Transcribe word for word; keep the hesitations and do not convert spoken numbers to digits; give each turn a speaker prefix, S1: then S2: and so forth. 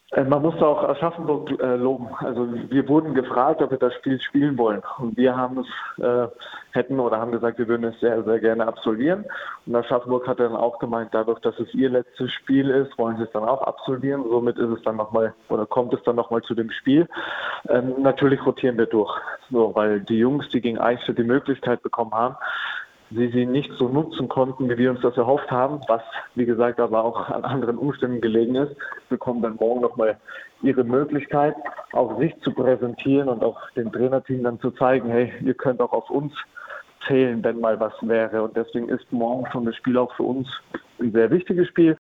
S1: Äh, Man muss auch Aschaffenburg äh, loben. Also wir wurden gefragt, ob wir das Spiel spielen wollen. Und wir haben es, äh, hätten oder haben gesagt, wir würden es sehr, sehr gerne absolvieren. Und Aschaffenburg hat dann auch gemeint, dadurch, dass es ihr letztes Spiel ist, wollen sie es dann auch absolvieren. Somit ist es dann nochmal oder kommt es dann nochmal zu dem Spiel. Ähm, natürlich rotieren wir durch. So, weil die Jungs, die gegen Eichstätt die Möglichkeit bekommen haben, sie sie nicht so nutzen konnten, wie wir uns das erhofft haben, was, wie gesagt, aber auch an anderen Umständen gelegen ist, bekommen dann morgen nochmal ihre Möglichkeit, auch sich zu präsentieren und auch dem Trainerteam dann zu zeigen, hey, ihr könnt auch auf uns zählen, wenn mal was wäre. Und deswegen ist morgen schon das Spiel auch für uns ein sehr wichtiges Spiel.